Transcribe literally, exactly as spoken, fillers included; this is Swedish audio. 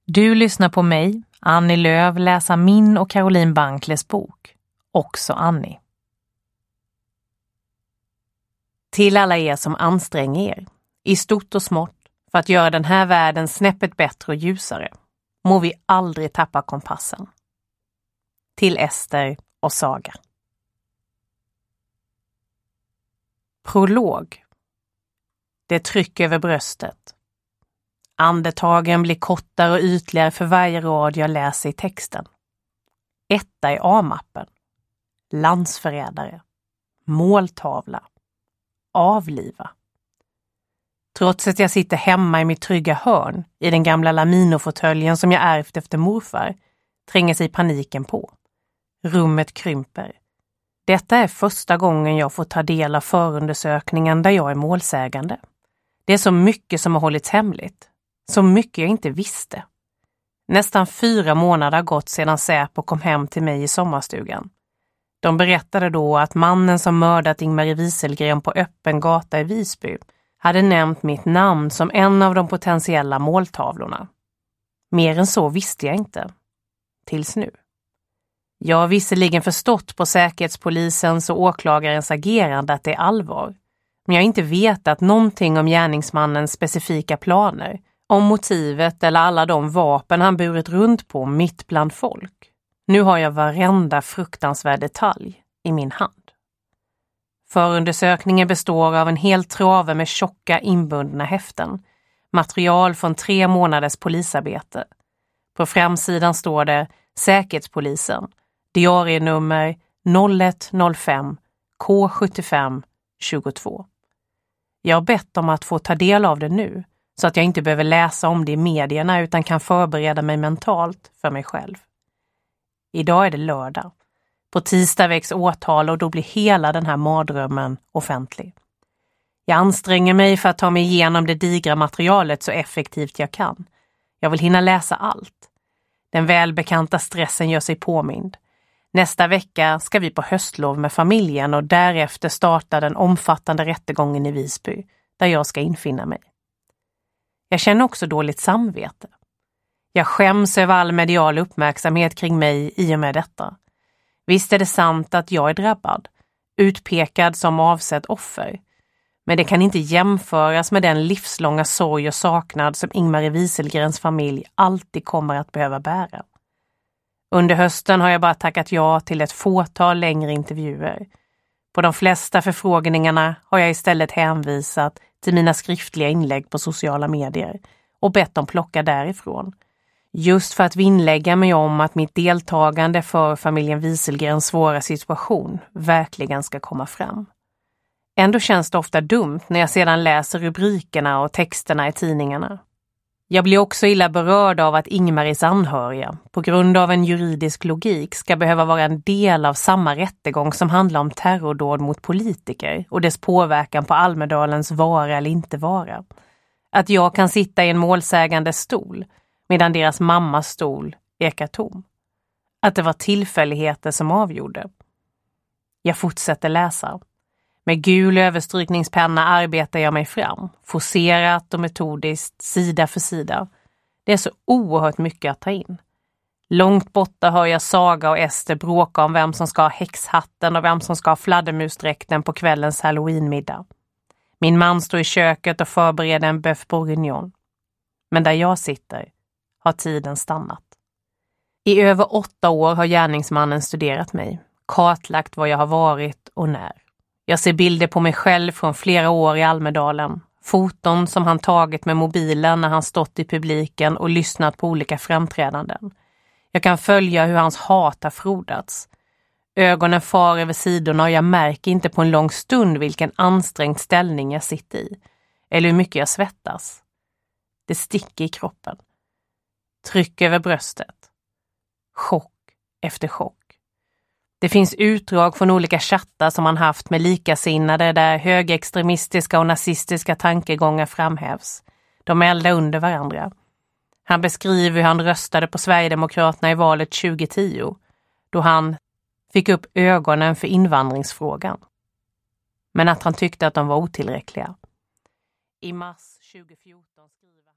Du lyssnar på mig, Annie Lööf, läsa min och Caroline Bankles bok, Också Annie. Till alla er som anstränger er, i stort och smått, för att göra den här världen snäppet bättre och ljusare, må vi aldrig tappa kompassen. Till Ester och Saga. Prolog. Det tryck över bröstet. Andetagen blir kortare och ytligare för varje rad jag läser i texten. Etta i A-mappen. Landsförrädare. Måltavla. Avliva. Trots att jag sitter hemma i mitt trygga hörn i den gamla laminofåtöljen som jag ärvt efter morfar, tränger sig paniken på. Rummet krymper. Detta är första gången jag får ta del av förundersökningen där jag är målsägande. Det är så mycket som har hållits hemligt. Så mycket jag inte visste. Nästan fyra månader har gått sedan Säpo kom hem till mig i sommarstugan. De berättade då att mannen som mördat Ingmarie Wieselgren på öppen gata i Visby hade nämnt mitt namn som en av de potentiella måltavlorna. Mer än så visste jag inte. Tills nu. Jag har visserligen förstått på säkerhetspolisens och åklagarens agerande att det är allvar. Men jag har inte vetat någonting om gärningsmannens specifika planer, om motivet eller alla de vapen han burit runt på mitt bland folk. Nu har jag varenda fruktansvärd detalj i min hand. Förundersökningen består av en hel trave med tjocka inbundna häften. Material från tre månaders polisarbete. På framsidan står det Säkerhetspolisen. Diarienummer noll ett noll fem K sjuttiofem tjugotvå. Jag har bett om att få ta del av det nu, så att jag inte behöver läsa om det i medierna utan kan förbereda mig mentalt för mig själv. Idag är det lördag. På tisdag väcks åtal och då blir hela den här mardrömmen offentlig. Jag anstränger mig för att ta mig igenom det digra materialet så effektivt jag kan. Jag vill hinna läsa allt. Den välbekanta stressen gör sig påmind. Nästa vecka ska vi på höstlov med familjen och därefter starta den omfattande rättegången i Visby, där jag ska infinna mig. Jag känner också dåligt samvete. Jag skäms över all medial uppmärksamhet kring mig i och med detta. Visst är det sant att jag är drabbad, utpekad som avsett offer. Men det kan inte jämföras med den livslånga sorg och saknad som Ingmarie Wieselgrens familj alltid kommer att behöva bära. Under hösten har jag bara tackat ja till ett fåtal längre intervjuer. På de flesta förfrågningarna har jag istället hänvisat till mina skriftliga inlägg på sociala medier och bett dem plocka därifrån. Just för att vinnlägga mig om att mitt deltagande för familjen Wieselgrens svåra situation verkligen ska komma fram. Ändå känns det ofta dumt när jag sedan läser rubrikerna och texterna i tidningarna. Jag blir också illa berörd av att Ingmaries anhöriga, på grund av en juridisk logik, ska behöva vara en del av samma rättegång som handlar om terrordåd mot politiker och dess påverkan på Almedalens vara eller inte vara. Att jag kan sitta i en målsägande stol medan deras mammas stol ekar tom. Att det var tillfälligheter som avgjorde. Jag fortsätter läsa. Med gul överstrykningspenna arbetar jag mig fram, forcerat och metodiskt, sida för sida. Det är så oerhört mycket att ta in. Långt borta hör jag Saga och Ester bråka om vem som ska ha häxhatten och vem som ska ha fladdermusdräkten på kvällens halloweenmiddag. Min man står i köket och förbereder en bœuf bourguignon. Men där jag sitter har tiden stannat. I över åtta år har gärningsmannen studerat mig, kartlagt vad jag har varit och när. Jag ser bilder på mig själv från flera år i Almedalen. Foton som han tagit med mobilen när han stått i publiken och lyssnat på olika framträdanden. Jag kan följa hur hans hat har frodats. Ögonen far över sidorna och jag märker inte på en lång stund vilken ansträngd ställning jag sitter i. Eller hur mycket jag svettas. Det sticker i kroppen. Tryck över bröstet. Chock efter chock. Det finns utdrag från olika chattar som han haft med likasinnade där högerextremistiska och nazistiska tankegångar framhävs. De eldar under varandra. Han beskriver hur han röstade på Sverigedemokraterna i valet tjugo tio, då han fick upp ögonen för invandringsfrågan. Men att han tyckte att de var otillräckliga. I mars tjugo fjorton skriver han